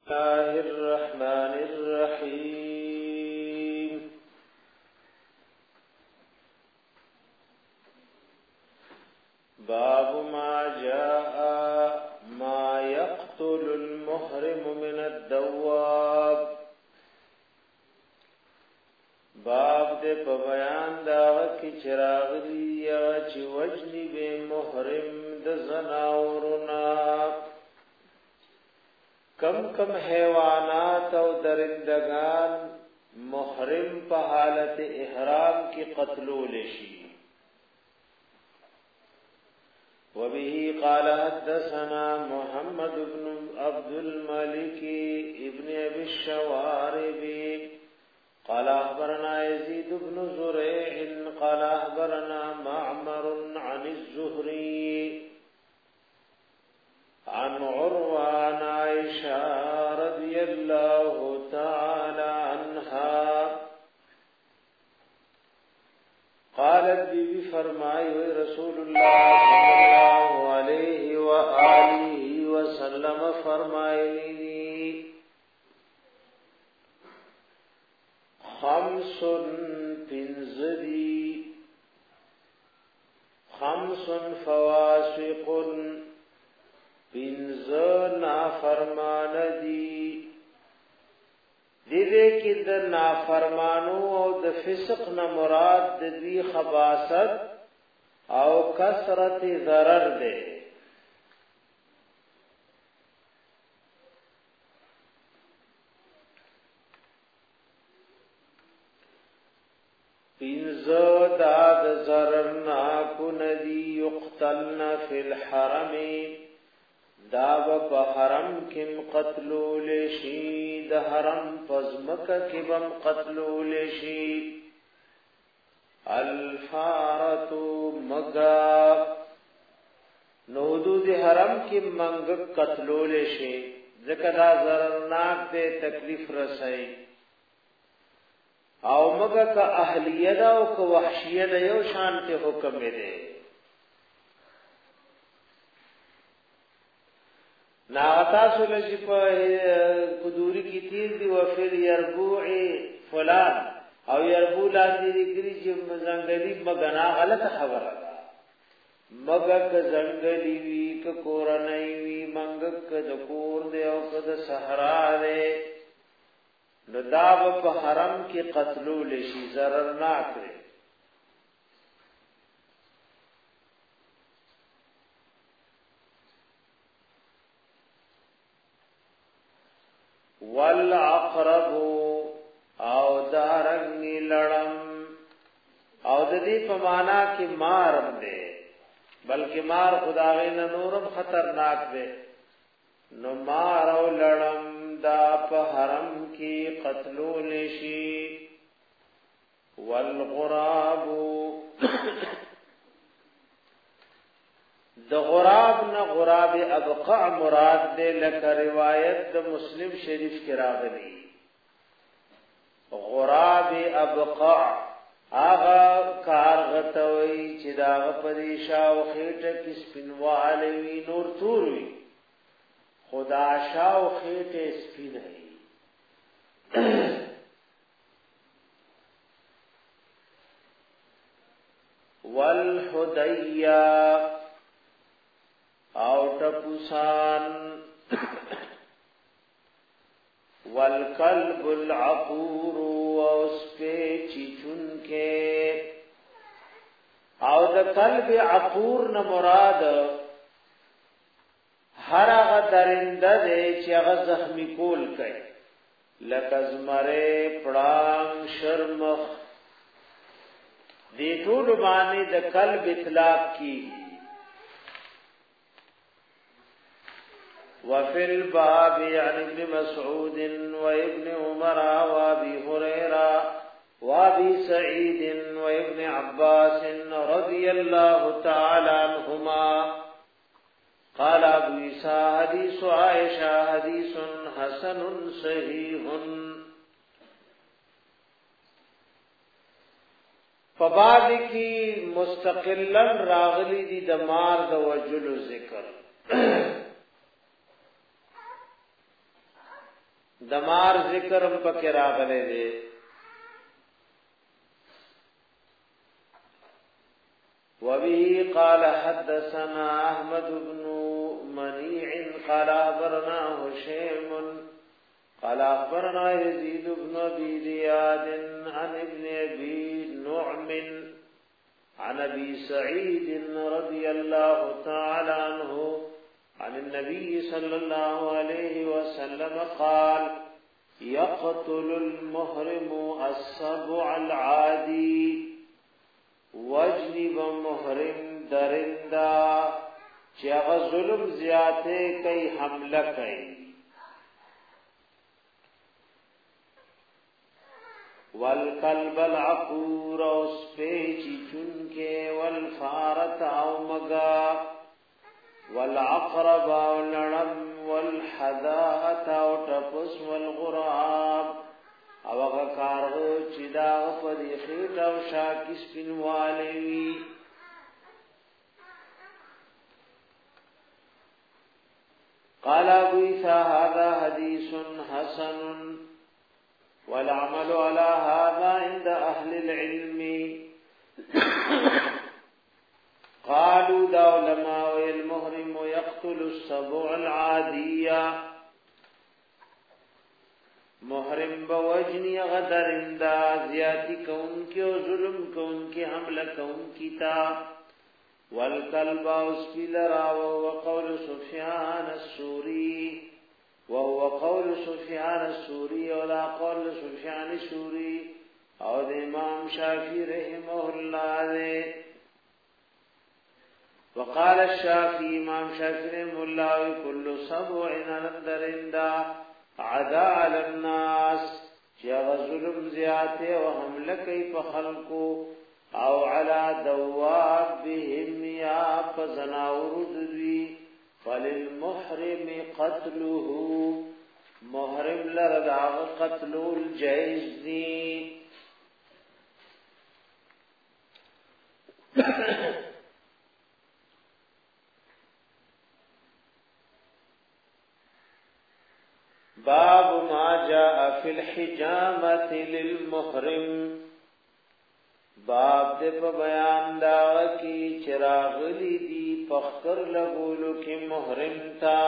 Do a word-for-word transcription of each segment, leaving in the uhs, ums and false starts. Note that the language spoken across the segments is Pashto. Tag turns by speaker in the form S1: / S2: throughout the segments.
S1: الله الرحمن الرحيم باب ما جاء ما يقتل المحرم من الدواب باب دې په بیان دا چې چراغلی یا چې وجنی به محرم د زناورنا کم کم حیوانات او درندگان محرم په حالت احرام کې قتلول شي وبه قال حدثنا محمد بن عبد الملك ابن ابي الشوارب قال اخبرنا يزيد بن زريع قال اخبرنا معمر عن الزهري عن عروة عن عائشة رضي الله تعالى عنها قالت بی فرمائی رسول الله صلی اللہ علیہ وآلہ وسلم فرمائلی خمس پنزدی خمس فواسق پنز نافرمان دی دیده کی د نافرمانو او د فسق نه مراد د دی خباست او کثرت ضرر ده پنز دا د ضرر نا کو ندی یقتلن فی الحرم داب په حرم کم قتلول شي د حرم پزمک کبم قتلول شي الفارت مگا نو حدود حرم کې منګ قتلول شي ځکه دا ضررناک دی تکلیف رسي او مگا کا اهلیه دا او کا وحشیه دا یو شانته حکم دی ناغتا سولجی پا کدوری کی تیر دی وفر یربوع فلان او یربو لاندی دکری چی زنگلی مگنا غلط خبر دا مگا که زنگلی وی که کورنی وی منگا که دکور دی او که دا سحرا دی نداب پا حرم کی قتلو لشی ضررناک دی والعقرب او دارنگی لڑم او د دې په معنا کې مارم دی بلکې مار خدای نه نورم خطرناک دی نو مار او لړم دا په حرم کې قتلول شي والغراب د غراب نه غراب ابقع مراد دے لکه روایت د مسلم شریف کې راغلی غراب ابقع آغا کار غتوی چې دا غپریشا او خېټه کې سپینواله وی نور تور وی خدا شا او خېټه سپین هي والحدیہ او ټپوسان والکلب العقور او سپیچی چونکه او د کلب عقور نه مراد هر هغه درنده دی چې هغه زخمی کول کوي لکه زمره پړام شرمخ دې ټول باندې د کلب اطلاق کی وفي الباب عن ابن مسعود وابن عمر وابي هريره وابي سعيد وابن عباس رضي الله تعالى عنهما قال ابو عيسى حديث عائشه حديث حسن صحيح فبعد کی مستقلا راغلی دی دمار د وجلو ذکر دمار ذکرم پکې راغلي دي. وبه قال حدثنا احمد بن منيع قال اخبرنا هشيم قال اخبرنا يزيد بن ابي زياد عن ابن ابي نعم عن ابي سعيد رضي الله تعالى عنه عن النبي صلى الله عليه وسلم قال يقتل المحرم السبع العادي وجنب محرم درندا چاغ ظلم زیاته کئی حمله کئی والقلب العقور اسپیچی چنکے والفارت او مگا والعقرب او لڑم والحداءت او ٹپس والغراب او هغه کارغو چې دا په دې خېټ او شاکی سپینواله وي. قال ابو عيسى هذا حديث حسن والعمل على هذا عند اهل العلم. قالوا دا علماء المحرم يقتل السبع العاديه محرم بوجنی غدرندا زیاتی کون کی و ظلم کون کی حملہ کون کی تا والکلب اسپیلرا وهو قول سفیان السوری وهو قول سفیان السوری ولا قول سفیان السوری او د امام شافعی رحمه الله دے. وقال الشافعی امام شافعی رحمه الله كل سبع درندا عدا علی الناس چاہ ظلم زیادے و حملہ کئی پا خلقو او علا دوابهم یا پزناورد دوی فللمحرم قتله محرم لرداغ قتلو الجائز دی. باب ما جاء في الحجامة للمحرم باب دے پا بیان داغا کی چراغلی دی پخکر لگولو کی محرم تا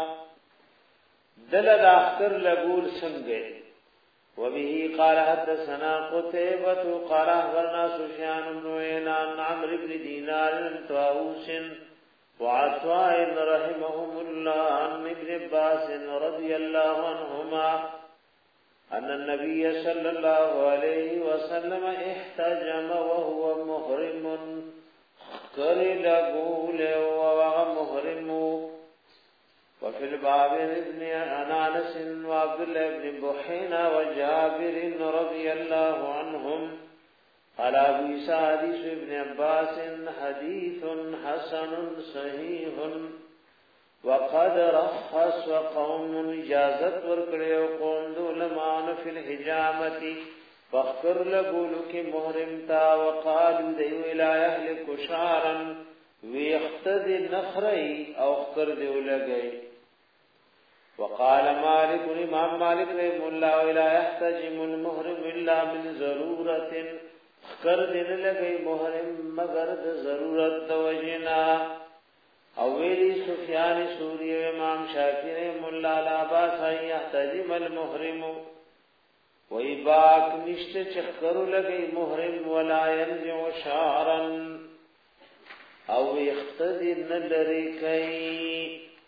S1: دل داختر لگول سنگے. وبه قال حدثنا قتيبة قال اخبرنا سفيان بن عيينة عن عمرو بن دينار بن طاووس وعطاء رحمهم الله عن ابن عباس رضي الله عنهما أن النبي صلى الله عليه وسلم احتجم وهو محرم قرل قول وهو محرم. وفي الباب ابن أنانس وعبد الله بن بحينا وجابر رضي الله عنهم قال ابو عيسى حديث ابن عباس حديث حسن صحيح وقد رخص وقوم اجازت ورکړي قوم علماء في الحجامه فخر لقولو کی محرم تا وقالوا دیو الى اهل کشارا ويختد نخري او خر دیو لگئی. وقال مالك امام مالك رحمه الله لا يحتجم المحرم الا من ضروره خر دین لگئی محرم مگر د ضرورت د وجنا. او ویلی سفیان سوری و امام شافعی رحمه الله لا باس يحتجم المحرم وی باک نشت چخکرو لگئی محرم ولا ينزع شعرا او اختدی نلری کئی.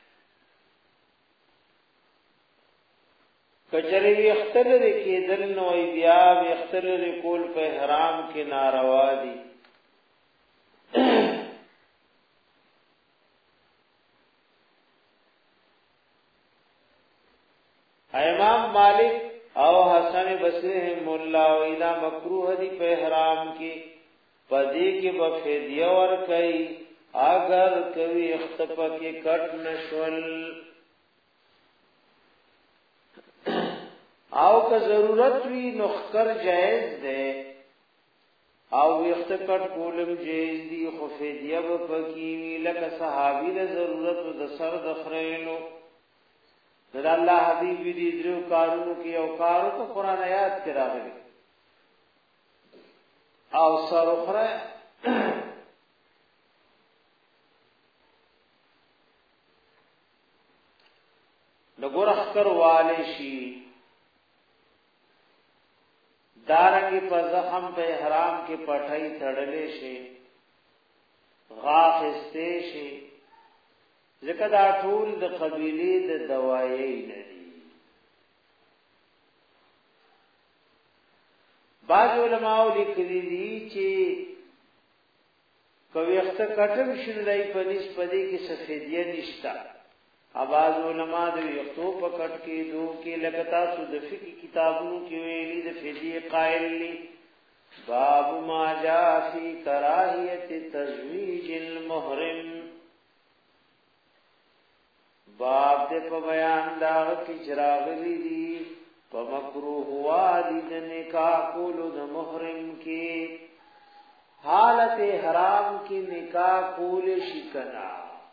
S1: کچری اختر کی دل نوئی بیا اختر کول په حرام کې ناروا دي. امام مالک او حسن بصری مولا ویلا مکروه دی په حرام کې پدې کې په فدیه ور کوي اگر کوي اختپ کې کټ نشول او که ضرورت وی نخکر جائز ده او اختکٹ کولم جائز دی خو فدیه په کې وی لکه صحابي له ضرورت د سر د خرینو دا الله حبیب دې درو کارونو کې یو کارو ته قران آیات کې راغلي او سره خره نګور اخکر والے شي دارنګ په زخم په احرام کې پټای تړلې شي غاف استه شي ځکه دا ټول د قبيله د دوايي نه دي. بعض علماء لیکلي دي چې کوي وخت کټم شنلای په نسبت کې سفیدیه نشتا. اواز علماء د یختو په کټ کې دوه کې لګتا سو د فقہی کتابونو کې ویلي د فدیه قائل لی باب ما جاء فی کراهیت تزویج المحرم باب دې په بیان دا کې چراغلی دي په مکروه وادي د نکاح کولو د محرم کې حالت حرام کې نکاح کول شي کنا.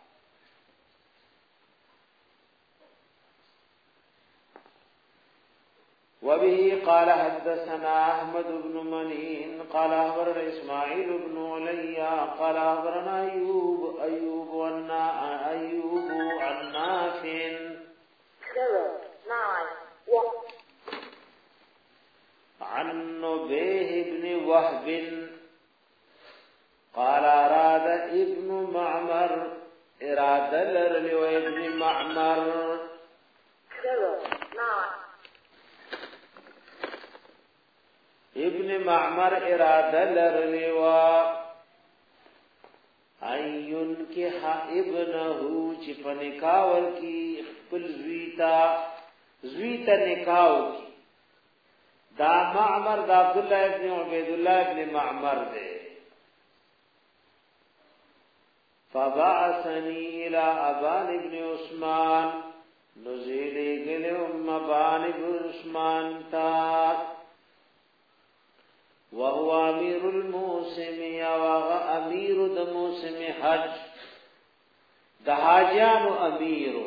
S1: وبه قال حدثنا احمد بن منين قال اخبرنا اسماعيل بن علي قال اخبرنا ايوب ايوب عن ايوب عن نافع عن نبيه بن وهب قال اراد ابن معمر اراده لرلو ابن معمر ابن معمر اراده لرلوا ايون کې ابنه چې په نکاح ورکی خپل زویتا زویتا نکاح کی دا معمر دا عبد الله ابن عبید الله ابن معمر دے فبعثني الى ابان ابن عثمان نزيل گله ام ابان ابن عثمان تا وهو امير الموسم او امير د موسم حج د حاجیان امير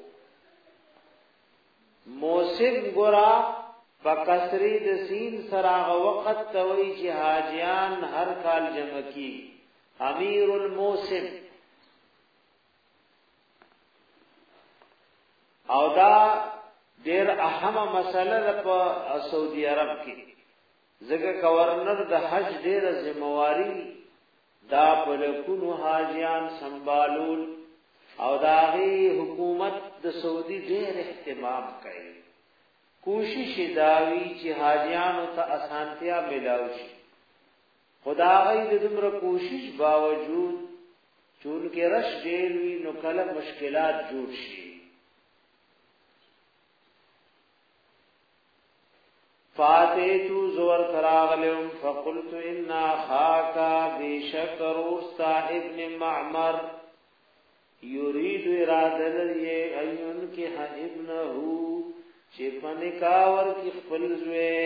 S1: موسم ګرا فکسری د سین سراغ وقت توي چې حاجیان هر کال جمع کی امير الموسم او دا ډیر اهمه مسله په سعودي عرب کې زګه گورنر د حج ډیره ذمہواری دا پر کونو حاجیان سنبالول او داغي حکومت د سعودي ډیر اهتمام کوي کوشش داوی چې حاجیان ته اسانتیا ملاوي شي خدای دې دمر کوشش باوجود چون کې رش ډیر وی نو کله مشکلات جوړ شي. فاتیتو زور تراغلم فقلت انا خاکا بیشکر استا ابن معمر یرید ارادل یہ ایون کی ها ابنہو چپا نکاور کی خپل زوے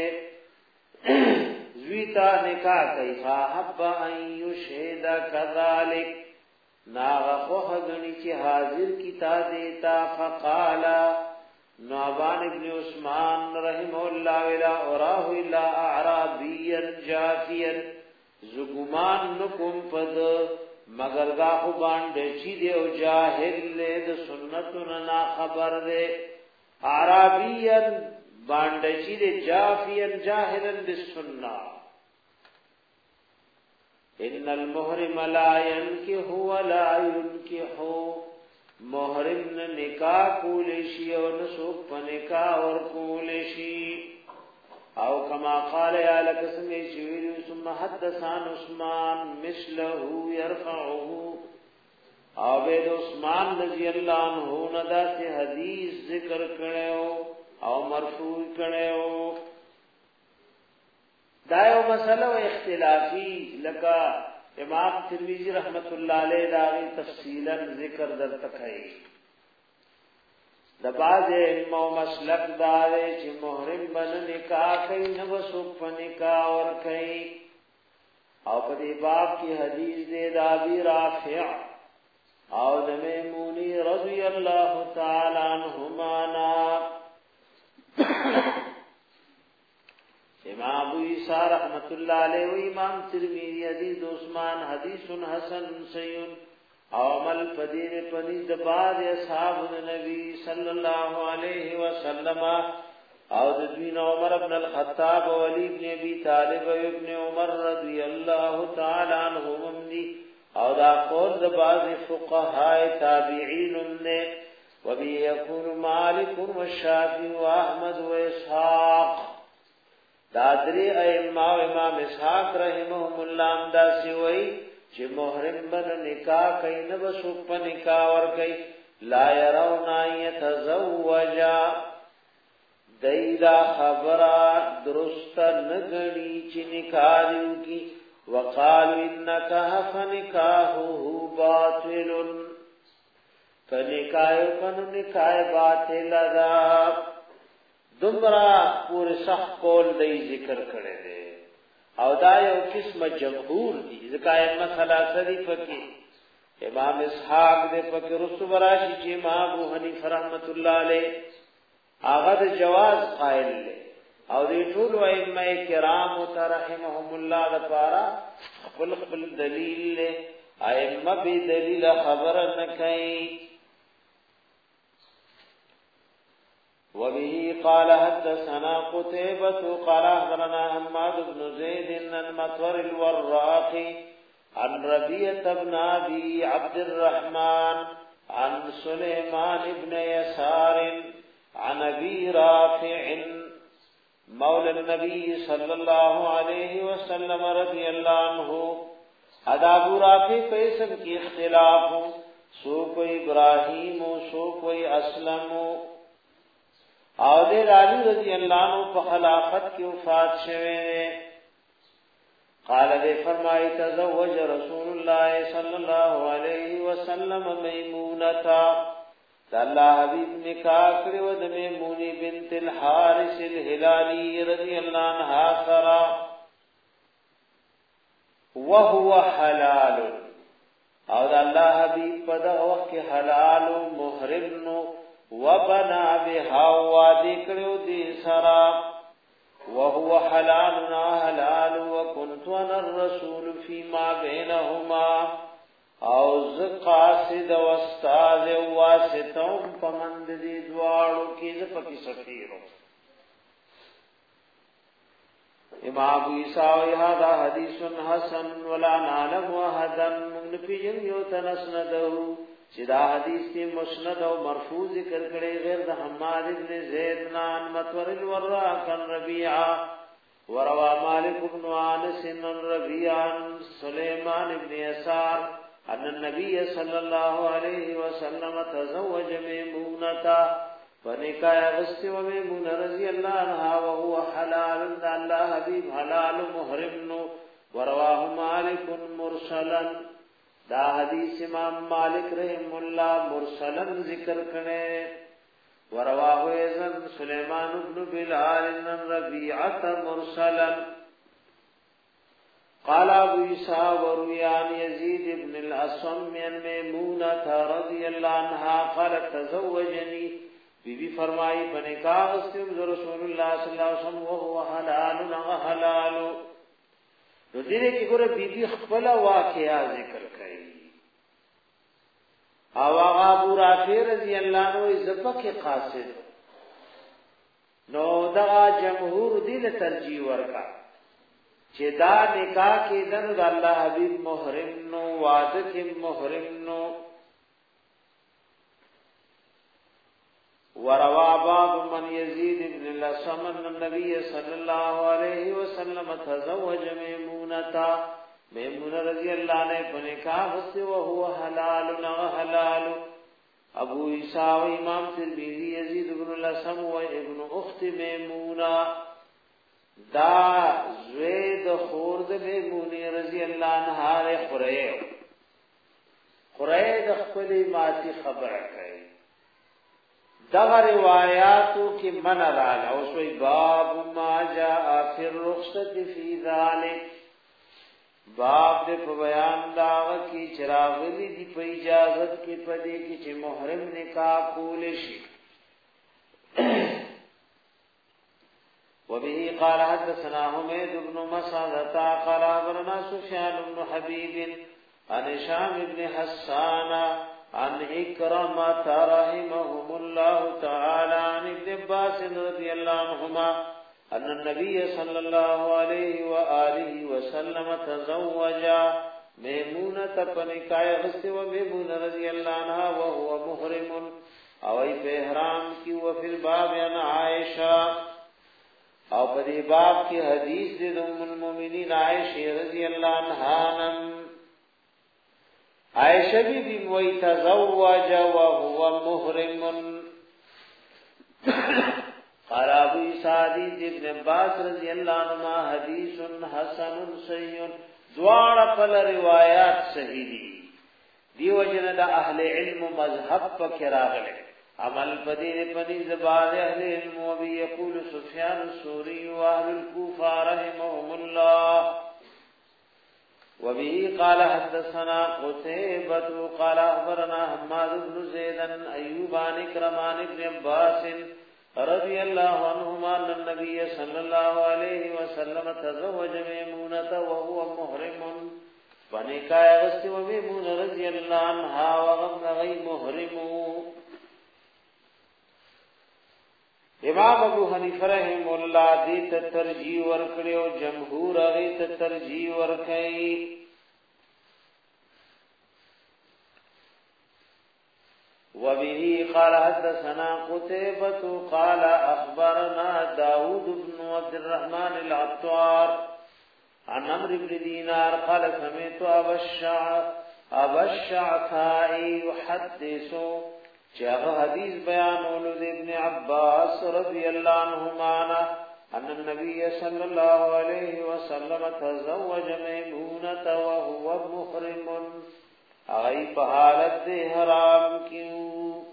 S1: زویتا نکاح کئی خواہب ایو شہدہ کذالک ناغا خوخ گنی چی حاضر کی تا دیتا فقالا نوابان ابن عثمان رحمه الله ولا اوراه الا اعرابيا جافيا زګمان نکم پد مگر دا خو باندې چې دی او جاهل له د سنتونو نا خبر دی اعرابيا باندې چې دی جافيا جاهلا بالسنه ان المحرم لا ينكح ولا ينكح محرم نه نکاح کول شي او نسوک په نکاح ور کول شي او کما قال یا لکسم شویر ثم حدثان عثمان مثله يرفعه او بيد عثمان رضی الله عنه ندا سے حدیث ذکر کړو او مرفوع کړو. دا یو مسله اختلافی لکه امام ترمذی رحمت الله علیه داغي تفصیلا ذکر در تکای د باز مو مسلک دار چې محرم بن نکاح کوي نو سوک په نکاح ور کوي او په دې باب کې حدیث دې د ابي رافع او د میمون ابن رضي الله تعالى عنهما نا امام ابو عیسی رحمت الله علیه و امام ترمذی حدیث عثمان حدیث حسن صحیح او عمل فدیر پنی د بعد اصحاب النبی صلی الله علیه وسلم او د دوی عمر ابن الخطاب او علی ابن ابي طالب او ابن عمر رضی الله تعالی عنهم او دا قول د بعض فقهاء تابعین نے وبه يكون مالك والشافعي واحمد واسحاق دا درې ائمه او امام اسحاق رحمهم الله دا سی وای چې محرم بن نکاح کین بسو په نکاح ور کوي لا يرون يتزوجا دایدا خبره درست نګړي چې نکاح دیږي وقالوا انك فنكاحه باطل فنکاح کن نکاح باطل دا دمرا پورے سخت قول دی ذکر کړي دي او دا یو قسم جمهور دي ځکه مسله سری فقih امام اسحاق دې فقih رسو براشي چې امام ابو حنیفه رحمت الله علیه هغه د جواز قائل دي او دې ټول ائمه کرام رحمهم الله لپاره خپل خپل دلیل له ائمه به دلیل خبر نه کوي وبه قال حدثنا قتيبة قال أخبرنا حماد بن زيد المطور الوراق عن ربيعة بن أبي عبد الرحمن عن سليمان بن يسار عن أبي رافع مولى النبي صلى الله عليه وسلم رضي الله عنه ادا ابو رافع پیسم کی اختلاف سو کوئی ابراہیم سو کوئی اسلم او دې علی رضی الله عنه په خلافت کې وفات شوه قال دې فرمایي تزوج رسول الله صلى الله عليه وسلم میمونہ الله حبیب نکاح کړو د میمونی بنت الحارث الهلالی رضی الله عنها سرا وهو حلال او د الله حبیب په دغه وخت کې حلال او محرم نو وبنا بها وادي کړو دي سرا وهو حلال حلال وكنت انا الرسول فيما بينهما او ز قاصد و استاد واسطم پمند دي دواړو کې ز پکې سفیرو امام ابو عیسی هذا حدیث حسن ولا نعلم احدا من فيهم يتنسنده چې دا حدیث کې مسند او مرفوع ذکر کړي غیر د حماد ابن زید نان متور الوراق عن ربيعه وروا مالك بن انس بن ربيعه سليمان ابن يسار ان النبي صلى الله عليه وسلم تزوج ميمونة فنكاح غست وميمونة رضي الله عنها وهو حلال الله حبيب حلال محرم ورواه مالك مرسلا دا حدیث امام مالک رحم الله مرسلا ذکر کړي ورواه ايضا سليمان بن بلال بن ربيعه مرسلا قال ابو عيسى وروي عن يزيد بن الأصم عن ميمونة رضي الله عنها قالت تزوجني بی بی فرمائی بنکاح استم رسول الله صلی الله علیه وسلم وهو حلال حلال نو دې کې ګوره بی بی خپل واقعیا ذکر کړي او هغه ابو رافع رضی الله عنه زفق قاصد نو دا جمهور دې له ترجیح ورکا چې دا نکاح کې دنو د الله حبیب محرم نو واده کې محرم نو وروا باب من يزيد بن الأصم أن النبي صلى الله عليه وسلم تزوج ميمونة ميمونة رضي الله عنها بنكاح وهو حلال حلال ابو عيسى وامام ترمذي يزيد بن الأصم وابن اخت ميمونة دا زید خورد ميمونة رضي الله عنها خریه خریه د خپل ماتی خبر کوي دغه روایاتو کې من راغله او سوی باب ما جاء فی الرخصه فی ذلک باب دې په بیان دا کی چراغلی دی په اجازت کې پدې کې چې محرم نکاح کول شي. وبه قال حدثنا حميد بن مسعدة قال أخبرنا سفيان بن حبيب عن هشام بن حسان عن إكرمة رحمهم الله تعالى عن ابن عباس رضي الله عنهما أن النبي صلى الله عليه وآله وسلم تزوج ميمونة فنكاح غست وميمونة رضي الله عنها وهو محرم او ای په احرام کی وفي الباب عن عائشة او په دې باب کې حدیث د ام المؤمنین عائشہ رضی الله عنها نم عائشہ بی بی وی تزوج وهو محرم. قال ابو سعید ابن عباس رضی الله عنهما حدیث حسن صحیح دوار پر روایات صحیح دي دیو جن د اهل علم مذهب پکې راغله عمل پدې پدې زبان اهل علم او بي يقول سفيان الثوري واهل الكوفه رحمهم الله. وبه قال حدثنا قتيبة قال اخبرنا حماد بن زيد ايوب عن كرمان بن عباس رضي الله عنهما ان النبي صلى الله عليه وسلم تزوج ميمونة وهو محرم فنکاح غست و ميمونة رضي الله عنها وغم غي محرم. امام ابو حنیفه رحم الله دې ته ترجیح ورکړي او جمهور هغه ته ترجیح ورکړي. وبه قال حدثنا قتيبة قال اخبرنا داود بن عبد الرحمن العطار عن عمرو بن دينار قال سمعت ابا الشعث ابا الشعثاء يحدث چاغ حدیث بیان اولد ابن عباس رضی اللہ عنہما ان النبي صلی اللہ علیہ وسلم تزوج میمونة وهو محرم اغی پہالت حرام کیوں.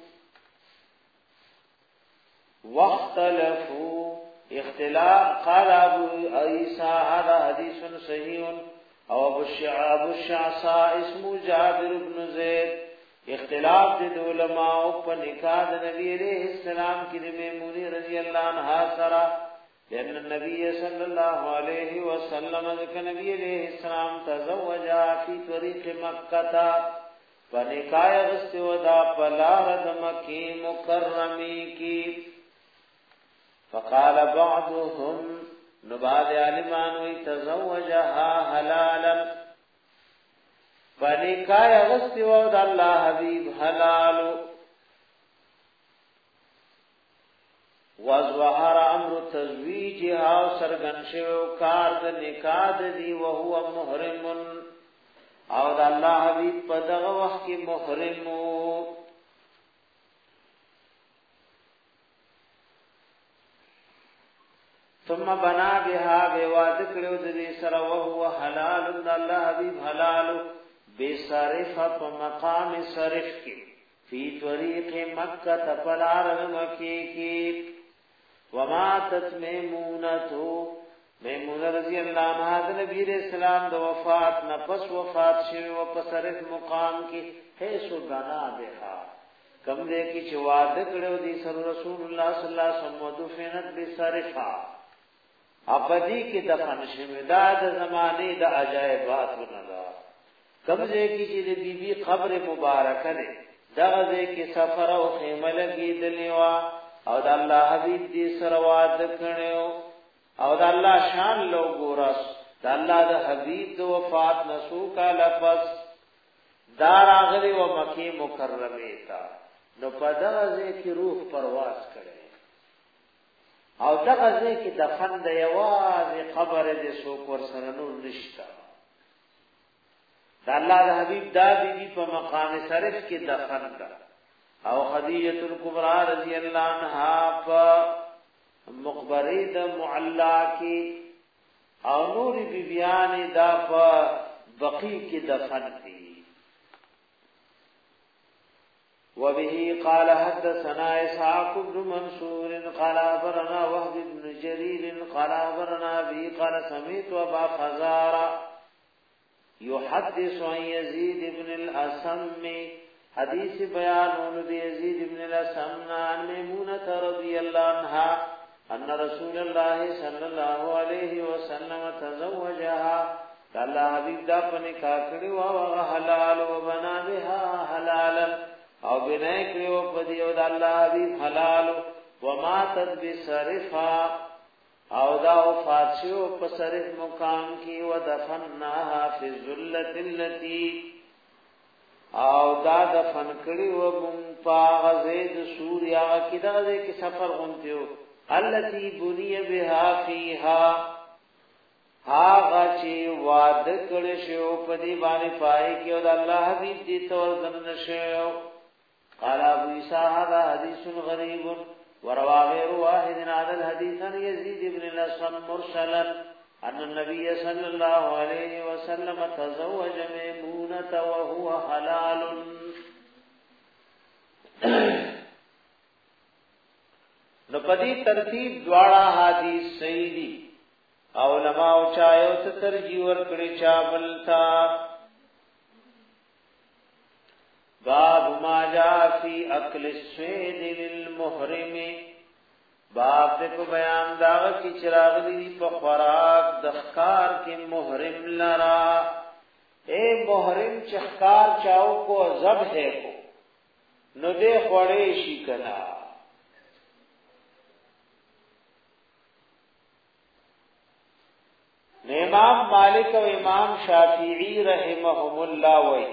S1: واختلفوا اختلاف قال ابو عیسى هذا حدیث صحیح او ابو الشعثاء اسمه جابر بن زید. اختلاف د علماء په نکاح د نبی علیہ السلام کې د میمونہ رضی الله عنها سره لأن النبي صلى الله عليه وسلم ذکر نبی علیہ السلام تزوج فی طریق مکہ فنکاح غست ودا بلار د مکی مکرمی کی. فقال بعضهم نباد علمان وی تزوجها حلالا فنکاح غست ودا اللہ حبیب حلال. وظهر امر تزویجها سرغن شو کار د نکاح دی وهو محرم او د الله حبیب په دغه وخت کې محرم. ثم بنا بها بواد کړو د دې سره وهو حلال د الله حبیب حلال بصرف په مقام صرف کې فی طریق مکہ تفلار مکی کی. وما تتمیمونتو میمونہ رضی اللہ عنہ د نبی علیہ السلام د وفات نه پس وفات شوی و په صرف مقام کې حیث بنا بها کم دې کې چې وعده کړو دي سر رسول الله صلی الله علیه وسلم دفنت بصرفا ابدی کې دفن شوی دا د زمانه د عجایبات ونه کم دې کې چې د بیبي قبر مبارکه ده دغه دې کې سفر او خیمه لګې دلیوا او د الله حبیب دې سره وعده کړو او د الله شان لو ګورس د الله د حبیب د وفات نسو کا لفظ دار اغلی و مکی مکرمه تا نو پدغه کې روح پرواز کړي او دغه کې دفن د یواز قبر دې سو پر سره نور نشتا. د الله د حبیب دا بیبي په مقام صرف کې دفن ده او خدیجه الکبرى رضی الله عنها په مقبره د معلا کې او نور بیبیان دا په بقیع کې دفن دي. وبه قال حدثنا اسحاق بن منصور قال اخبرنا وهب بن جرير قال اخبرنا ابي قال سمعت ابا فزارة يحدث عن يزيد بن الأسم حدیث بیانون دی یزید بن الاسم عن میمونة رضی اللہ عنہ ان رسول اللہ صلی اللہ علیہ وسلم تزوجها اللہ حبیب دا پنی کاکڑی و حلال و بنا بها حلالا او بنائی کری و پدی و دا اللہ حبیب حلال و ماتت بصرفا او دا وفات شو پسرف مقام کی و دفنناها فی الظلت اللتی او دا دفن کړي و مون پاغ زید سوریا کدا دې کې سفر غونتیو التي بني بها فيها هاغه چې وعده کړي شو په دې باندې پای کې او د الله حبيب دې تور دن شو قال ابو عيسى هذا حديث غريب وروى غير واحد هذا الحديث عن يزيد بن الاسم مرسلا ان النبي صلى الله عليه وسلم تزوج ميمونة وهو حلال نو پدی ترتیب دواړه حدیث صحیح دي علماء چایو ته ترجیح ورکړي چا بلتا باب ما جاء في اكل السويد للمحرم باب دې په بیان دا چې چراغ دې په خوراک د ښکار کې محرم لرا اے محرم چې ښکار چاو کو ذبح کو نو دې خوړې شي کنا امام مالک او امام شافعی رحمهم الله وای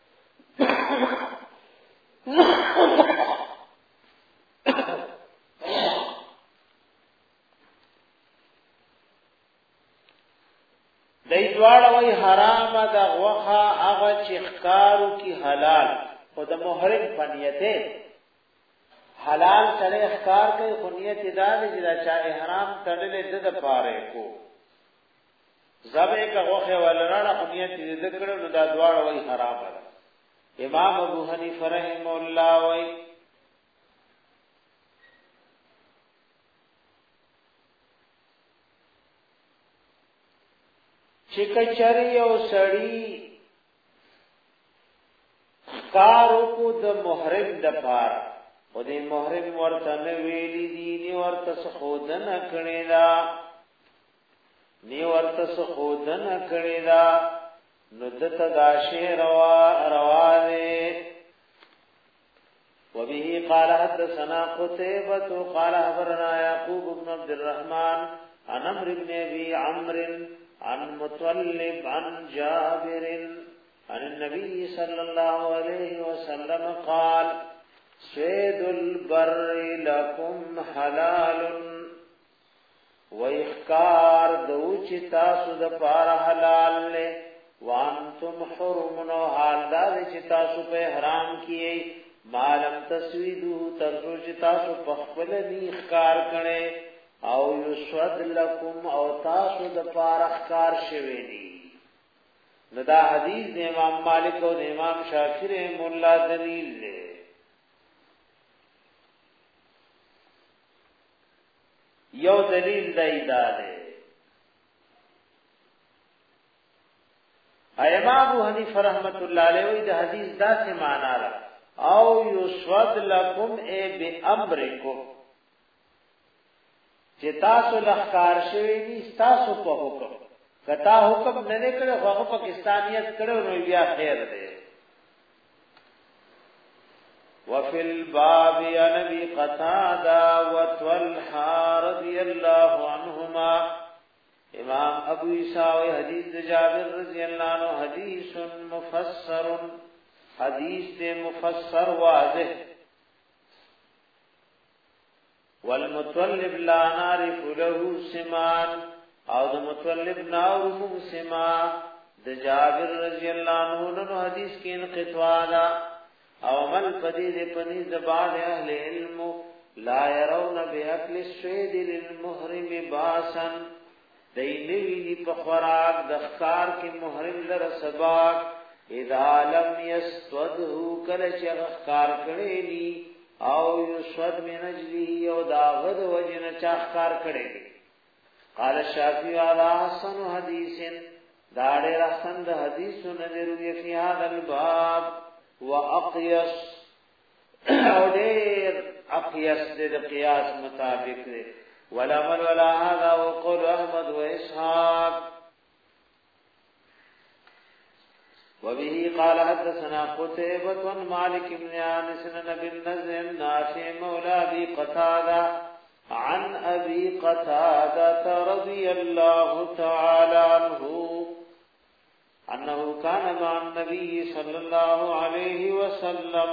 S1: دای دوار وای حرام دا غوخه هغه چې ښکارو کی حلال خو د محرم پنیته حلال سره ښکار کوي خو نیت دا دی چې چا احرام تړلې د د پاره کو زبې کا غوخه ولرانه خو نیت دې ذکر نو دا دوار وای حرام ده امام ابو حنیفه رحم الله وای چې کچری او سړی کارو کو د محرم د پار او د محرم ورته نه ویلی دي ني ورته خودن کړي دا ني ورته خودن کړي دا نو دته داشه روا روانه وبه قال حدثنا قتيبة قال خبرنا يعقوب بن عبد الرحمن عن عمرو بن ابي عمرو عن مطلب عن جابر عن النبي صلى الله عليه وسلم قال صيد البر لكم حلال وإخكار دوچ تاسو د پار حلال له وانتم حرم نو حال دا چې تاسو په حرام کیي مالم تسویدو ترجو چې تاسو په خپل نه اخکار کړي او یسود لکم او تاسو د پارخکار شوی دی نو دا حدیث د امام مالک او د امام شافعی مولا دلیل دی یو دلیل دی دا دی امام ابو حنیفه رحمت الله علیه د حدیث دا څه معنا را او یسود لکم ای بامرکم چې تاسو لخکار شوی دي تاسو په حکم کتا حکم نه کړو هغه پاکستانیت کړو نو بیا خیر دی وفي الباب عن ابي قتاده وطلحه رضي الله عنهما امام ابو عيسى حدیث جابر رضی اللہ عنہ حدیث مفسر حدیث مفسر واضح والمطلب لا نعرف له سمان او د مطلب ناورم سما د جابر رضی اللہ عنہ نو حدیث کې انقطاع دا او مل پدې د پني زبان اهل علم لا يرون باكل السيد للمحرم باسا دینوی په خوراک د ښکار کې محرم لر سباق اذا لم يستده کله چې ښکار کړي ني او یسود من اجلی او داغد وجن چا ښکار کړي قال الشافعي على حسن حدیث داڑے رحسن دا حدیث نظروی فی هذا الباب واقیس او دیر اقیس دے قیاس مطابق دے والعمل ولا هذا وقول احمد واسحاق وبه قال حدثنا قتيبة عن مالك بن انس بن النضر نافع مولى ابي قتادة عن ابي قتادة رضي الله تعالى عنه انه كان مع النبي صلى الله عليه وسلم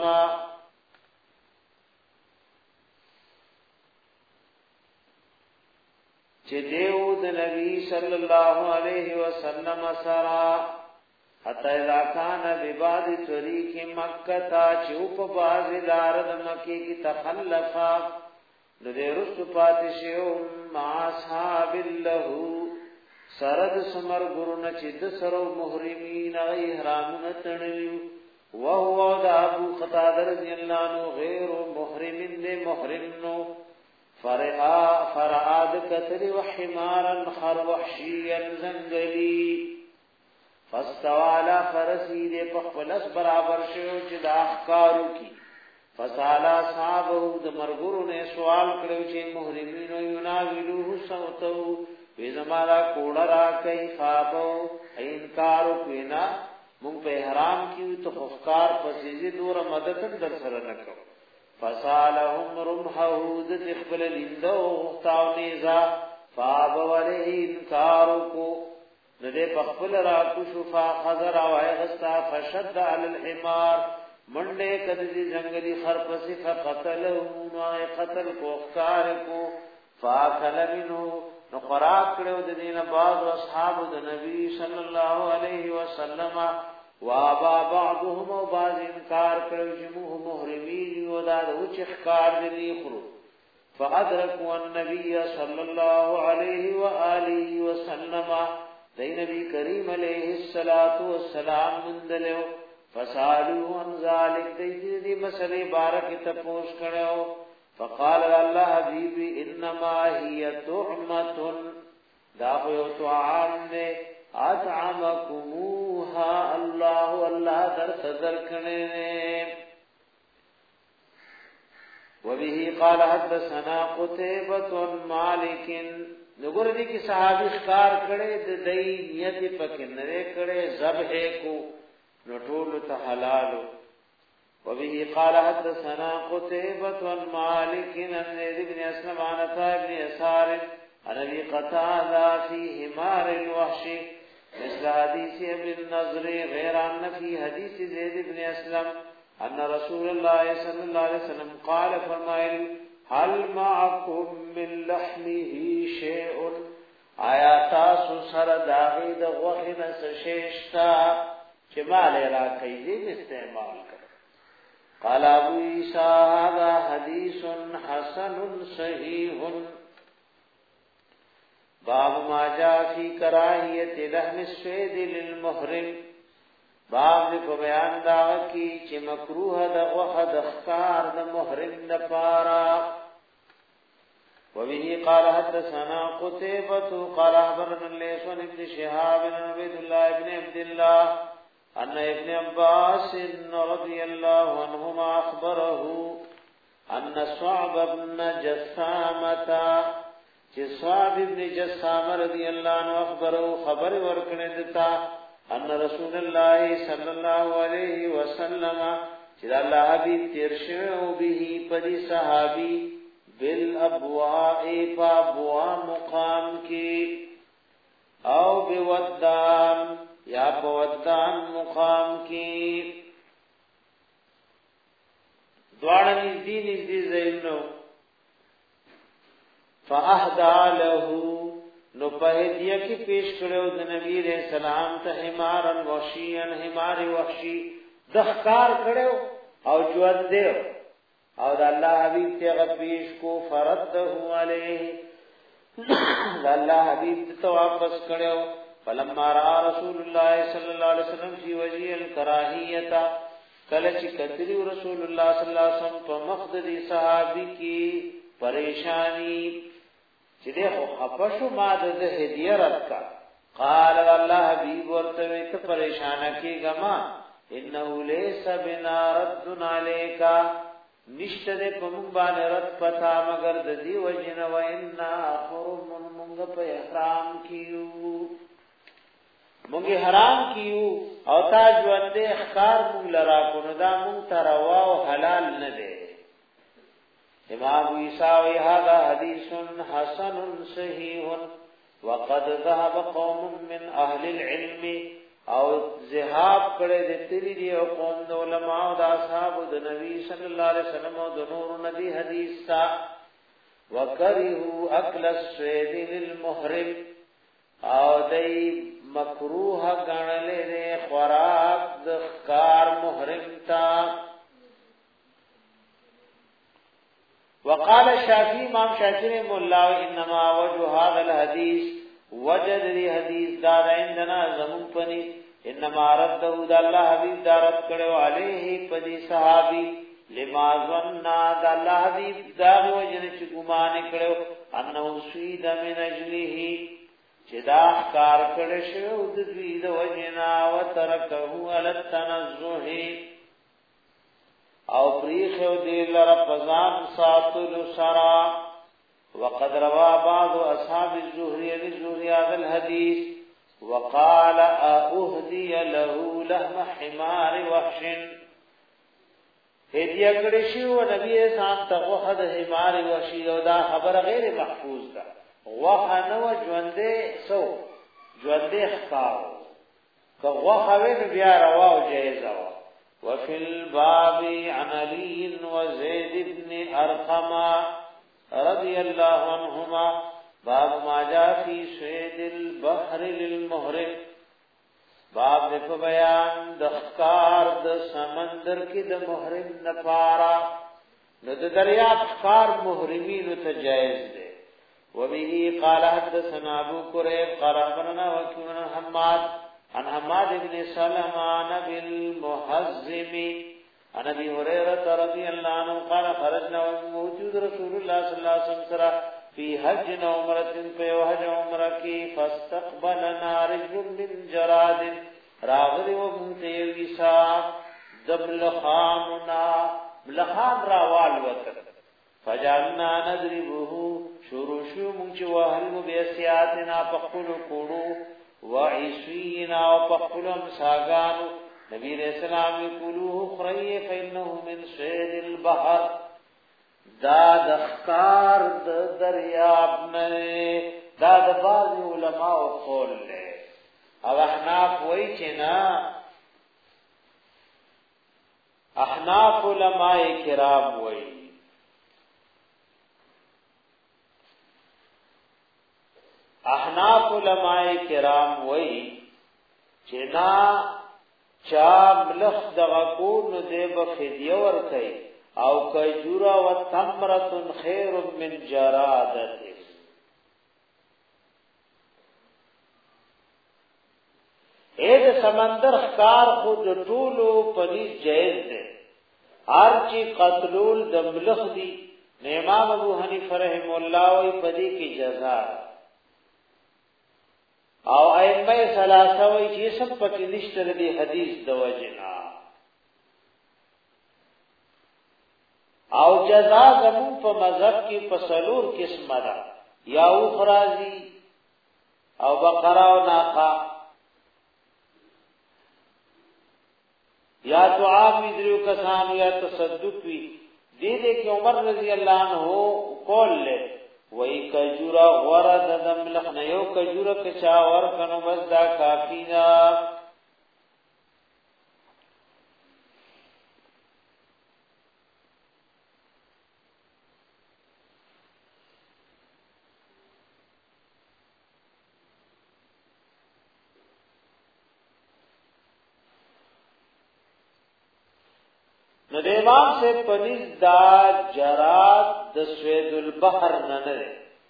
S1: چدیو د نبی صلی الله علیه وسلم سرا حتی اذا کان ببعض طریق مکہ تا چوپ باز لارد مکی کی تخلفا ندے رست پاتشیو مع اصحاب اللہو سرد سمر گرن چد سرو محرمین غی احرامون تنویو وہو دا ابو قتادہ رضی اللہ عنہ غیر محرمین دے محرمنو فرعا فرعاد کتر وحمارا خر وحشیا زنگلی فاستوالا فرسی دے پخپلس برابر شو چی دا اخکارو کی فسالا صحابہو دا مرگرو نے سوال کرو چی محرمینو یناولوہ سوتو ویزمالا کوڑا را کئی خوابو انکارو کوینا مونگ پہ احرام کیو تو خفکار پسیزی دور مدتن در سرنکو فسالهم رمحه د تقبل لیندو غختاو نیزا فابو علیه انکارو کو ندے پخبل را کشفا خضر آوائی غستا فشد علی الحمار منڈے کدزی جنگلی خرپسی فقتلهم نوائی قتل کو اختار کو فاکل منو نقراک کرو دین بعض اصحاب د نبی صلی اللہ علیہ وسلم وابا بعضهم و بعض انکار کرو جموه محرمین و داد وچ اخکار دلی خرو فادرکوا النبی صلی اللہ علیہ وآلہ وسلم دی نبی کریم علیہ السلام مندلو فسالو عن ذالک دی دی مسئلے بارک تپوش کرو فقال اللہ حبیبی انما ہی طعمت داخل طعام دے اطعمکموها اللہ اللہ در صدر کنے وبه قال حدثنا قتيبة مالك نګور دي کی صحابي ښکار کړي د دای نیت پکې نره کړي ذبح کو نټول ته حلال وبه قال حدثنا قتيبة مالك عن ابن اسلم عن ابن يسار عن ابي قتادة في حمار الوحش مثل حديث ابن النضر غير ان في حديث زيد بن اسلم ان رسول الله صلى الله عليه وسلم قال فرمائے هل معكم من لحمه شيء آیا تاسو سره داغی د غوښې نه څه شیشتا چې مال را کوي استعمال کړ قال ابو عيسى هذا حديث حسن صحيح باب ما جاء في کراهیت لحم الصید للمحرم باب دې په بیان دا کی چې مکروه د غوښه د ښکار د محرم لپاره وبه قال حدثنا قتيبة قال أخبرنا الليث عن ابن شهاب عن عبيد الله بن عبد الله أن ابن عباس رضي الله عنهما أخبره أن صعب بن جسامة صعب ابن جسامة رضي الله عنه أخبره خبر ورکنے دتا ان رسول الله صلى الله عليه وسلم چې الله حبيب ترشو به پدی صحابي بالابواء فابوا مقام کی او بودان یا بودان مقام کی دوڑا نزدی نزدی زینو فاهدى له نو په دې کې پیش کړو د نبی رسول سلام ته حمارن وحشیان حمار وحشی دخکار کړو او ژوند دی او د الله حبیب ته پیش کو فرده علیه د الله حبیب ته واپس کړو فلما را رسول الله صلی الله علیه وسلم فی وجه الکراهیت کله چې کتلی رسول الله صلی الله علیه وسلم په مخدی صحابی کی پریشانی چې ده خو خپشو ما د هدیه رات کا قال الله حبیب ورته ته پریشان کیګما انه ليس بنا رد عليك نشته دې په مونږ باندې رد پتا مگر د دې وجنه و ان اخرم مونږ په احرام کیو مونږه حرام کیو او تا ژوند اخکار مونږ لرا کو نو دا مونږ تروا او حلال نه دی امام عیسی وی هذا حدیث حسن صحیح وقد ذهب قوم من اهل العلم او ذهاب کړه د تیری دی او قوم د علماء او د اصحاب د نبی صلی الله علیه وسلم او د نور نبی حدیث تا وکرهوا اکل الصید للمحرم او دای مکروه غنلې نه خوراک د کار محرم تا وقال الشافعي امام شافعي مولا انما وجه هذا الحديث وجد دی حدیث دار عندنا زمون پنی انما رده د الله حبیب دارت کړو علیه پدی صحابی لما ظننا د الله حبیب دا وجن چې ګمان کړو انه سوید من اجله چې دا کار کړي شو د دوی د وجنا وترکه علی التنزه او پریخو دی لره پزان ساتل سرا وقد روى بعض اصحاب الزهري الزهري هذا الحديث وقال اهدي له لحم حمار وحش هدیه کړی شو نبی اسلام ته وحد حمار وحشي او دا خبر غیر محفوظ ده وحه نو ژوندې سو ژوندې ښکار که وحه وین بیا روا او جایز و وفي الباب عن علي وزيد بن ارقم رضی اللہ عنہما باب ما جاء فی صید البحر للمحرم باب دې په بیان د ښکار د سمندر کې د محرم لپاره نو د دریاب ښکار محرمینو ته جایز دی وبه قال حدثنا ابو قريب قال اخبرنا وكيع بن حماد عن حماد بن سلمان بالمحزم عن ابي هريره رضي الله عنه قال خرجنا وموجود رسول الله صلى الله عليه وسلم في حج وعمره في حج وعمره كي فاستقبلنا رجل من جراد راغد ومنتيسا دبل خامنا ملخام راوال وتر فجعلنا نضربه شروشو منچ وهل بيسياتنا فقل قولو وعيسينا وفقل مساغانو نبی علیہ السلام یقولوه خری فإنه من صید البحر دا دخکار د دریاب نه دا د بعض علماء قول له او احناف وای چې نه احناف علماء کرام وای احناف علماء کرام وای چې نا چا ملخ دغه کو نو دې په فدیه ور کوي او کجورا و تمرۃ خیر من جرادت اې د سمندر ښکار خود ټولو پني جایز ده هر چی قتلول د ملخ دی امام ابو حنیفه رحم الله وی پدی کی جزا او ائمه ثلاثه وی چې سب پکې نشته دی حدیث د وجنا او جزا زمون په مذهب کې پسلور قسمه ده یا او خرازی او بقره او ناقه یا دعا میدریو کسانو یا تصدق وی دې دې کې عمر رضی الله عنه قول له وای کجورا ورد دم لخنه یو کجورا کچا ور کنو بس دا کافی دا نو د امام سے پنځ دا جرات د سوید البحر نه نه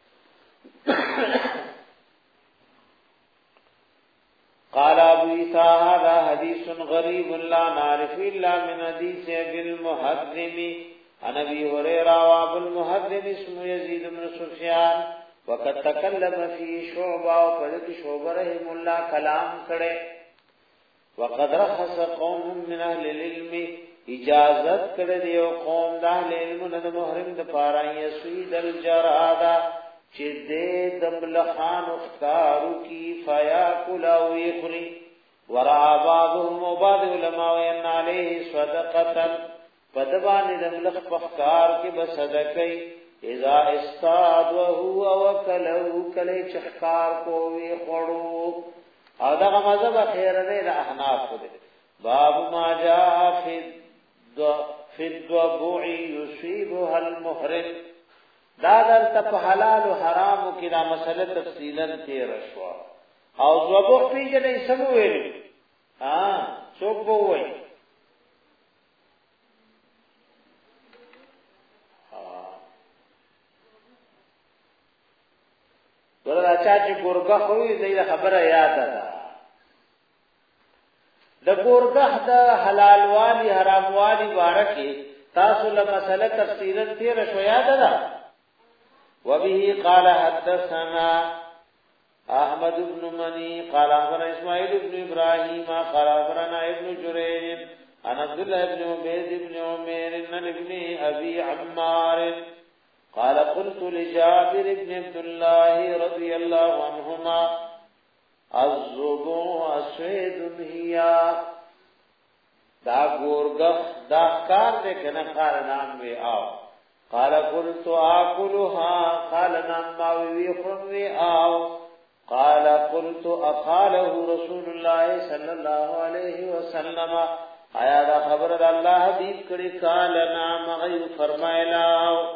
S1: قال ابو عيسى هذا حديث غريب لا نعرف الا من حديث ابي المحذم عن ابي هريره وابو المحذم اسمه يزيد بن سفيان وقد تکلم فی شعبہ و پدک شعبہ رحم اللہ کلام کرے وقد رخص قوم من اهل العلم اجازت کړه دی او قوم د اهل علم د محرم د پاره یسید الجرادا چې دې د ملخان اختارو کی فیاکل او یخری ورا بعضهم وبعض علماء ان علیه صدقه پدوان د ملخ پخکار کې بصدقې اذا استاد وهو وکلو کله چخکار کو وی خړو او دا مذهب خیر دی د احناف دی باب ما جاء فی الدو فی الضبوع یصيبها المحرم دا در ته حلال او حرام کې دا مسله تفصیلا تیر شو او ضبوع پیژنې سمو ویل ها څوک وای ورته چا چې ګورګه خوې دې خبره یاد ده د ګورګه د حلال والی حرام والی بارکه تاسو له مسله تفصیلا تیر شو یاد ده وبه قال حدثنا احمد بن مني قال اخبرنا اسماعيل بن ابراهيم قال اخبرنا ابن جرير عن عبد الله بن عبيد بن عمير بن ابن ابي عمار قال قلت لجابر بن عبد الله رضي الله عنهما الضبوع اسود هي دا ګورګخ دا کار دې کنه کار نام وی او قال قلت اكلها قال نام ما وی خروي او قال قلت اقاله رسول الله صلى الله عليه وسلم آیا دا خبر د الله حبیب کړي قال نام غي فرمایلا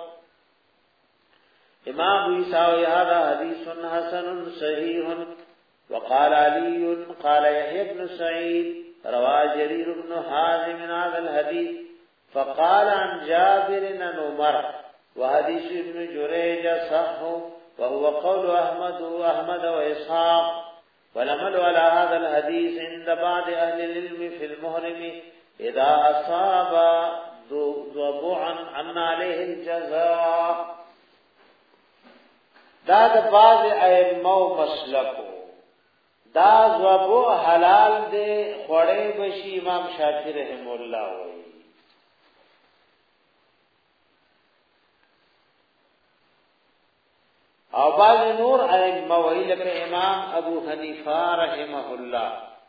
S1: امام عیسی هذا حدیث حسن صحیح وقال علي قال يحيى بن سعيد روى جرير بن حازم من هذا الحديث فقال عن جابر بن عمر وحديث ابن جريج صح وهو قول احمد واحمد واسحاق ولمل على هذا الحديث عند بعض اهل العلم في المحرم اذا اصاب ضبوعا عن عليه الجزاء دا د بعض ائمه مسلکو دا ضبوع حلال دے خوڑے بشی امام شافعی رحم اللہ وی او بعض نور ائمه وی لکه امام ابو حنیفہ رحمہ اللہ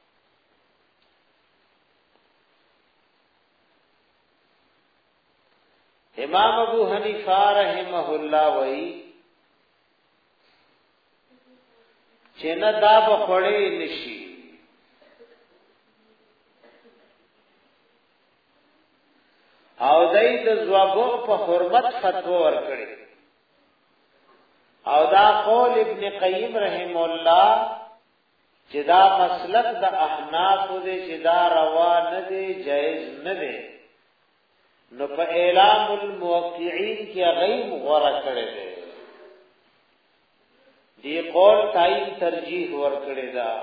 S1: امام ابو حنیفہ رحمہ اللہ وی چې نه دا بخړې نشي او دای د زوابو په حرمت فتوا ورکړي او دا قول ابن قیم رحم الله چې دا مسلک د احناف دې چې دا روا نه دی جائز نه دی نو په اعلام الموقعين کې غیب غوړه کړي دي دی قول تایم ترجیح ورکړی دا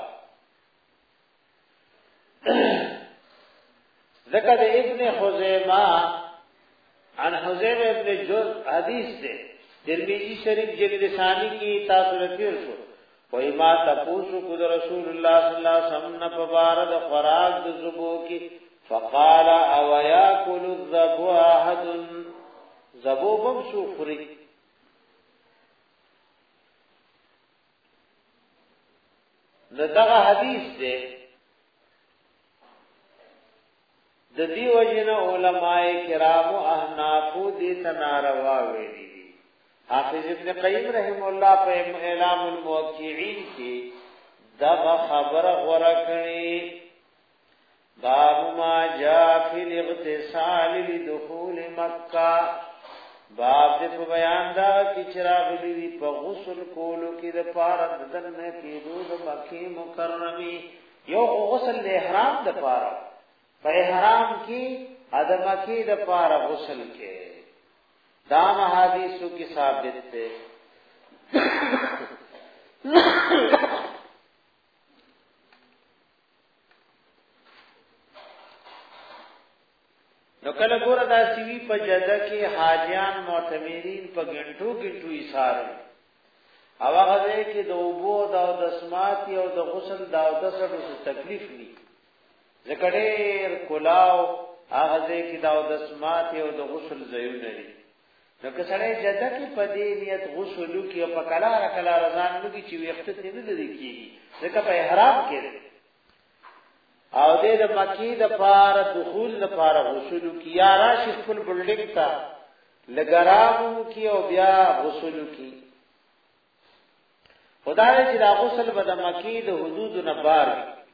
S1: ذکر ابن خزیمہ عن حزیمہ ابن جز حدیث دے ترمذی شریف جلد ثانی کی تاثرتیر شو وہی ما تپوسو کد رسول اللہ صلی اللہ علیہ وسلم نپبارد خوراک دزبو کی فقال او یاکل الذبو احد زبو بمسو خری دغه حدیث دی د دې وجنه علماء کرام او احناف دې تناروا ویلي دي حافظ ابن قیم رحم الله په اعلام الموقعين کې دا خبر غوړه کړي باب ما جاء فی الاغتسال لدخول مکه باب دې په بیان دا چې چراغ دې په غسل کولو کې د پاره دنه کې د مکه مکرمه یو غسل د احرام د پاره په احرام کې ادم کې د پاره غسل کې دا حدیثو کې ثابت ده نو کله ګور دا سی وی په جده کې حاجیان معتمرین په ګنټو ګنټو ایثار او هغه کې د اوبو دا د سمات او د غسل دا د څه تکلیف ني ذکرېر کلاو هغه کې دا د سمات او د غسل زيون لري نو که سړی جده کې پدې نیت غسل کې په کلا را کلا رضان لګي چې وخت ته نه لري کیږي ځکه په احرام کې او دې د مکی د پار دخول د پار غسل کې یا راشي خپل بلډینګ ته لګرام کې او بیا غسل کې خدای چې دا غسل به د مکی د حدود نه بار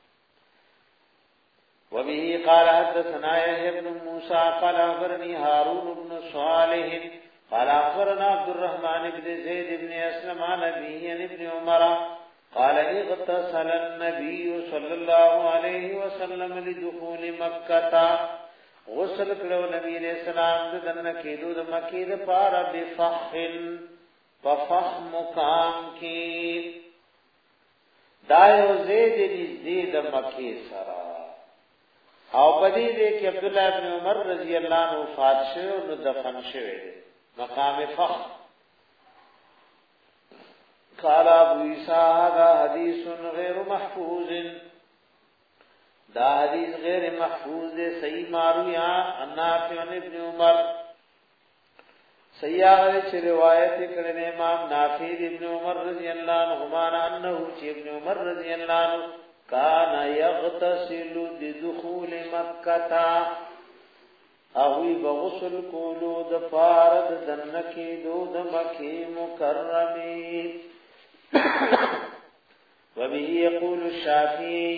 S1: وبه قال حدثنا يحيى بن موسى قال أخبرني هارون بن صالح قال أخبرنا عبد الرحمن بن زيد بن أسلم عن أبيه عن ابن عمر قال اغتسل النبي صلى الله عليه وسلم لدخول مكة غسل کړو نبی علیہ السلام د دنه کېدو د مکې د پاره بفخن ففخ مقام کی دایو زید نزدې د مکې سره او بدی دې کې عبد الله ابن عمر رضی الله عنه وفات شو نو دفن شوی مقام فخ قال ابو عيسى هذا حديث غير محفوظ دا حدیث غیر محفوظ دے صحیح مارویا نافع ابن عمر صحیح ہے چې روایت کړي امام نافع ابن عمر رضی الله عنهما انه چې ابن عمر رضی الله عنه کان یغتسل لدخول مکه او وی بغسل کولو د فارد دنکی دو د مکی مکرمی وبه يقول الشافعي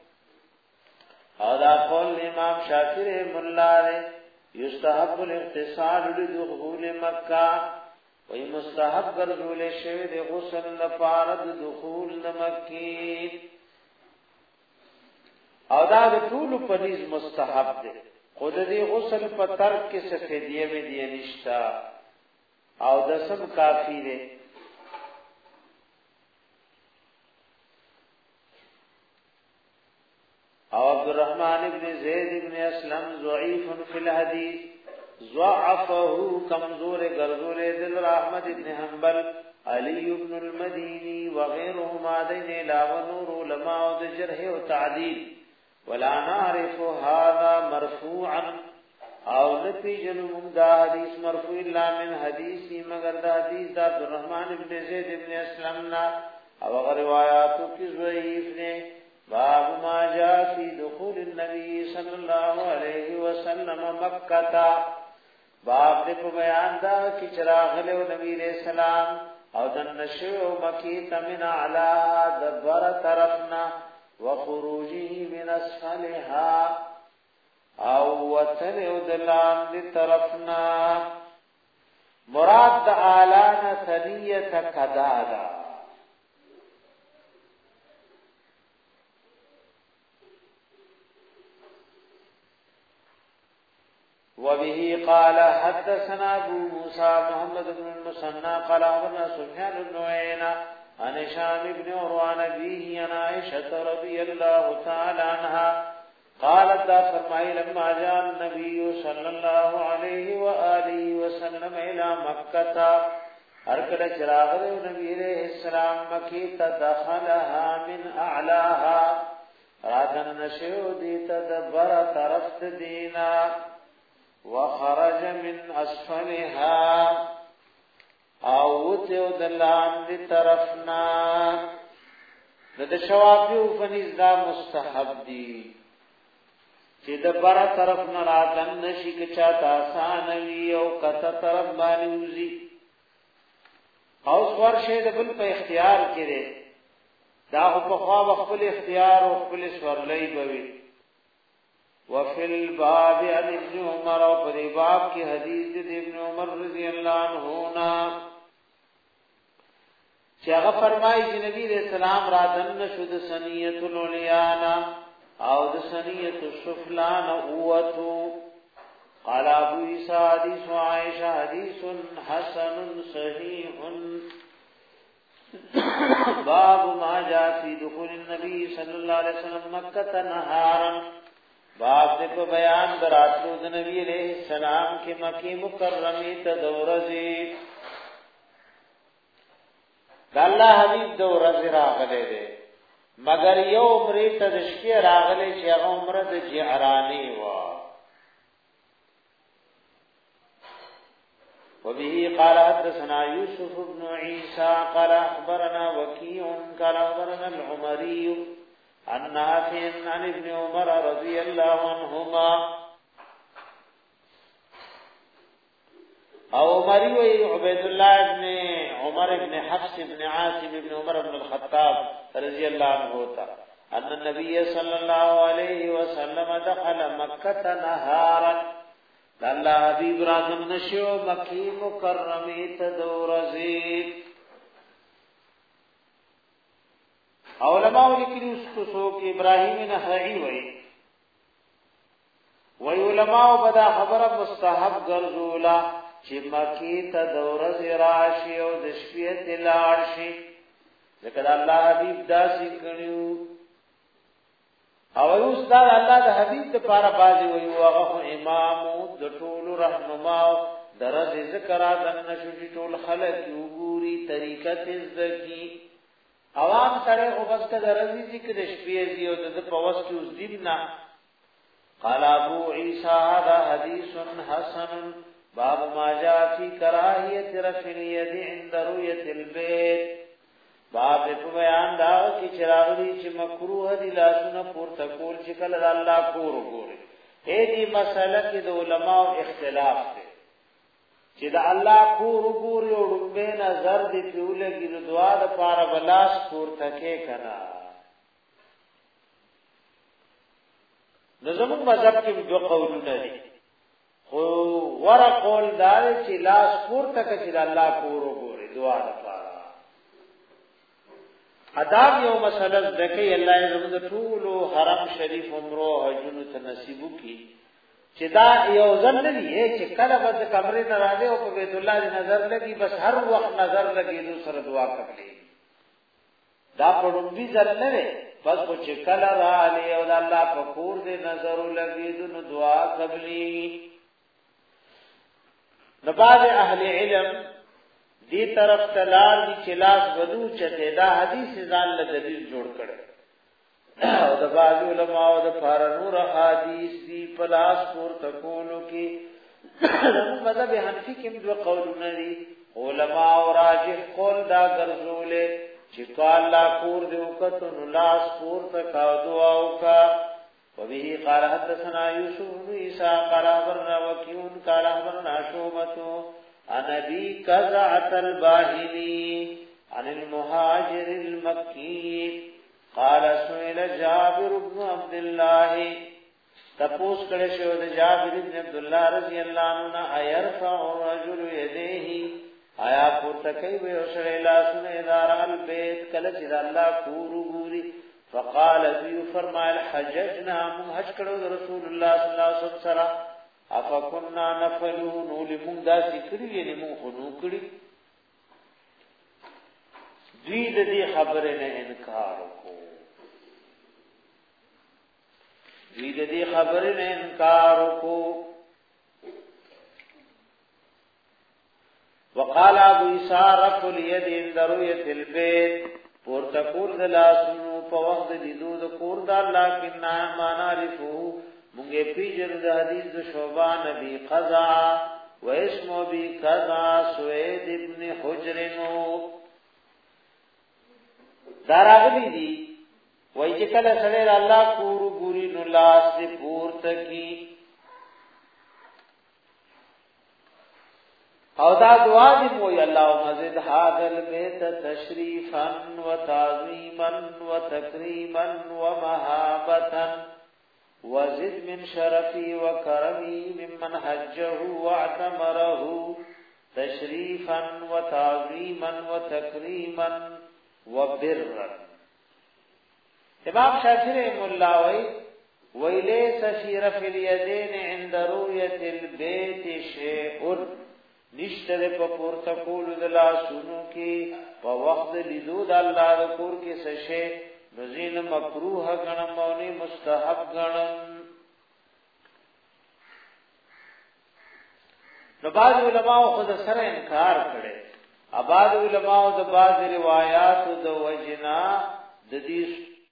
S1: او دا قول امام شافعی رحمہ اللہ نے یستحب الاغتسال لدخول مکہ وی مستحب گرزول شوی دی غسل لپارد دخول مکی او دا دا طول پنیز مستحب دی خود دی غسل پا ترک کسی فیدیه میں دی نشتا او دسم کافی دی او عبد الرحمن ابن زید ابن اسلم ضعیف فی الحدیث ضعفه کمزور گردول دل احمد ابن حنبل علی ابن المدینی وغیرهما دین علاوه نور علماء د جرح و تعدیل ولا نعرف هذا مرفوعا او نفی جنوم دا حدیث مرفوع الا من حدیثی مگر دا حدیث دا عبد الرحمن ابن زید ابن اسلمنا او غیر روایاتو کی ضعیف نے باب ما جاء في دخول النبي صلى الله عليه وسلم مکہ باب دې په بیان دا چې چراغ له نبی علیہ السلام او د نشو مکی تمن علی دبر طرفنا وخروجه من اسفلها او وتن ودلام دې طرفنا مراد د اعلان ثنیه قدادا وبه قال حدثنا ابو موسى محمد بن المثنى قال أخبرنا سفيان بن عيينة عن هشام بن عروة عن أبيه عن عائشة رضي الله تعالى عنها قالت دا فرمائي لما جاء النبي صلى الله عليه وآله وسلم إلى مكة ارکل چراغ نبی علیہ السلام مکی تدخلها من اعلاها رادن نشو دی تدبر طرف دینا وخرج من اسفلها او تیو دلان دی طرفنا د شوافیو فنیز دا مستحب دی چې د بار طرف نه راتن نشي که چاته آسان وي او کته طرف باندې وزي او څوار شی د بل په اختیار کې دی دا په خوا خپل اختیار او خپل سورلۍ بوي وفي الباب عن ابن عمر او په باب کې حدیث د ابن عمر رضی الله عنه نا چې هغه فرمایي چې نبی رسول الله راتن نشو د سنیت الاولیانا او د سنیت السفلان اوتو قال ابو عيسى حديث عائشة حديث حسن صحيح باب ما جاء في دخول النبي صلى الله عليه وسلم مكة نهارا باب دې په بیان دراتلو د نبی عليه السلام کې مکی مکرمه ته دورځي د الله حبیب د ورځ راغله ده مگر یو عمره ته د شپې راغله چې هغه عمره د جعرانی و وبه قال حدثنا يوسف بن عيسى قال اخبرنا وكيع قال اخبرنا العمري عن نافع عن ابن عمر رضي الله عنهما او عمري وعبيد الله ابن عمر ابن حفص ابن عاصم ابن عمر بن الخطاب رضي الله عنه تا ان النبي صلى الله عليه وسلم دخل مكة نهارا الله حبيب راځم نشو مکی مکرمه ته دورزی علماء لیکلي اس کو کې ابراهيم نخعي وای وای علماء بدا خبره مستحب ګرځولا چې مکی ته دورزی راشي او د شپې تلار شي ځکه الله حبيب داسې کړیو او استاد الله د حبيب د پاره بازي وي هغه امام د ټول رهنما درز ذکر اذن شوی ټول خلق وګوري طریقه تزکی عوام سره او بس ته درز ذکر شپې دی او د پوس کې اوس دینا قال ابو عيسى هذا حديث حسن باب ما جاء في كراهيه رفع اليد عند رؤيه البيت باب په بیان دا چې چراغلی چې مکروه دي لاسونه پورته کول چې کله د الله کور وګوري اې دې مسله کې د علماو اختلاف دی چې د الله کور وګوري او به نظر دې پیولګي د دعا د پاره بلاس پورته کې کړه نظم مذهب کې دوه قولونه دي خو ورا قول دار چې لاس پورته کې د الله کور وګوري دعا د پاره اداب یو مسله ذکی الله زموږ ټول حرم شریف عمره حجونو ته نصیبو کی چې دا یو ځل نه دی چې کله بد کمرې ته راځي او په بیت الله دی نظر لګي بس هر وخت نظر لګي نو سره دعا کوي دا پړوندی ځل نه دی بس په چې کله راځي او د الله په کور دی نظر لګي نو دعا قبلي نباد اهل علم دی طرف تلال دی چلاس ودو چته دا حدیث ځان له دلیل جوړ کړي او د باج علماء او د فارنور حدیث دی پلاس پور تکولو کې مذهب حنفی کې دوه قولونه دي علماء او راجح قول دا ګرځولې چې قال لا کور دی وکړو نو لاس پور تکاو دعا وکا وبه قال حدثنا يوسف بن عيسى قال اخبرنا وكيع قال اخبرنا شعبة عن ابي قزعة الباهلي عن المهاجر المكي قال سئل جابر بن عبد الله تپوس کړه شو د جابر بن عبد الله رضی الله عنه ايرفع الرجل يديه آیا پورته کوي او سره لاسونه ادار البيت کله چې الله کور ګوري فقال بي فرمایل حججنا من حج کړو رسول الله صلی الله علیه وسلم افکنا نفلون ولمون دا ذکری یعنی مون خنو کړی دوی د دې خبره نه انکار وکړو دوی د دې خبره نه انکار وکړو وقال ابو اسحاق اليد عند رؤيه البيت پورتکور د لاسونو په وخت د لیدو د کور د الله کې نه معنا عرفو مونږه پیجن د حدیث د شوبان نبی قضا و اسمو بی قضا سوید ابن حجر نو دراغلی دی وای چې کله سره الله کور ګوري نو لاس دې پورته کی او دا دعا دی موي اللهم زد هذا البيت تشريفا وتعظيما وتكريما ومهابة وزد من شرفي وكرمي ممن حجه واعتمره تشريفا وتعظيما وتكريما وبرا. امام شافعي مولا وی ویلیس فی رفع الیدین عند رؤیت البیت شیء نشتر په پورته کول د لاسونو کې په وخت لیدو د الله د کور کې څه شی نزین مکروه غنم او نه مستحب غنم. نو بعض علماء خود سره انکار کړي اباد علماء د باز روایت د وجنا د دې